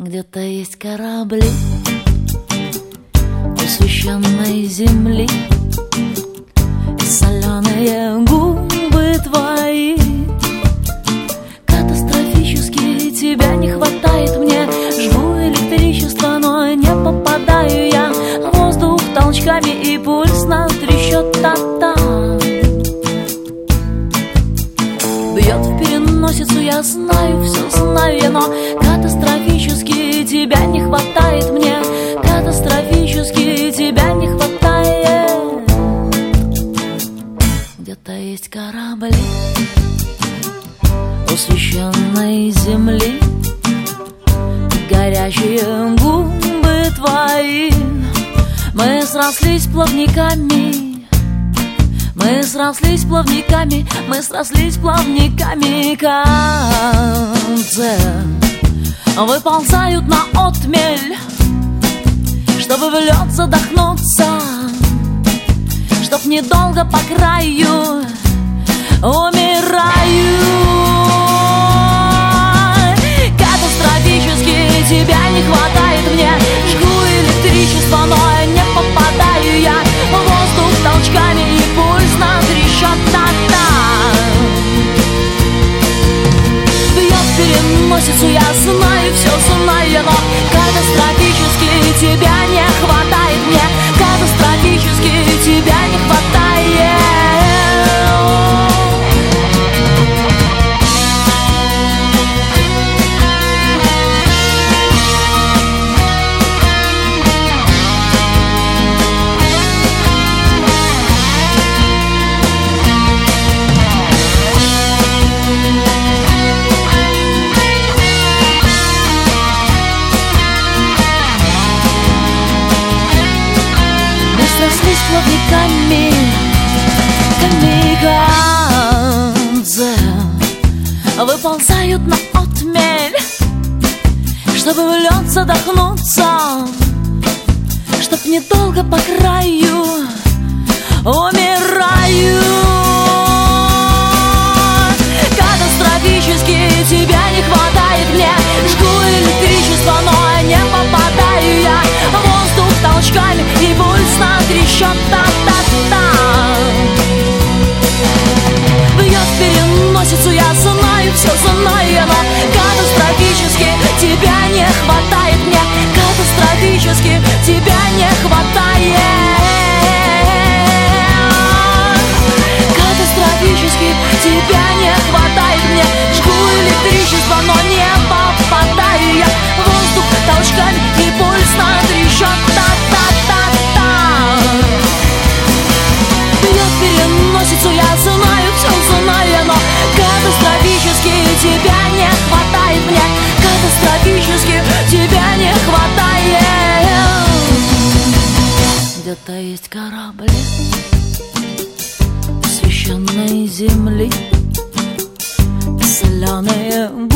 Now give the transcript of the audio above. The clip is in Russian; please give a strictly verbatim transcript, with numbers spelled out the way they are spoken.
Где-то есть корабли у священной земли, и соленые губы твои. Катастрофически тебя не хватает мне. Жгу электричество, но не попадаю я. Воздух толчками и пульс на трещот та-та. Бьет в переносицу, я знаю, все знаю я, но катастрофически тебя не хватает мне. Катастрофически тебя не хватает. Где-то есть корабли у священной земли, горячие губы твои. Мы срослись плавниками, мы срослись плавниками, мы срослись плавниками. Концы выползают на отмель, чтобы в лед задохнуться, чтоб недолго по краю умираю. Катастрофически тебя не хватает мне. Жгу электричество, но не попадаю я. Воздух толчками и пульс на трещот та-та. Бьет в переносицу, я знаю, все знаю я, но катастрофически тебя не хватает мне. Катастрофически тебя не хватает. Срослись плавниками, камикадзе выползают на отмель, чтобы в лед задохнуться, чтоб недолго по краю умираю. Катастрофически тебя не хватает мне. Жгу электричество, но не попадаю я. Воздух толчками и пульс на трещот та-та-та. Бьет в переносицу, я знаю, все знаю я, но катастрофически тебя не хватает мне. Катастрофически тебя не хватает. Катастрофически тебя не хватает мне. Жгу электричество, но не попадаю я. Воздух толчками и пульс на трещот та-та-та-та. Бьет в переносицу, я знаю, все знаю я, но катастрофически тебя не хватает мне. Катастрофически тебя не хватает. Где-то есть корабли священной земли, соленые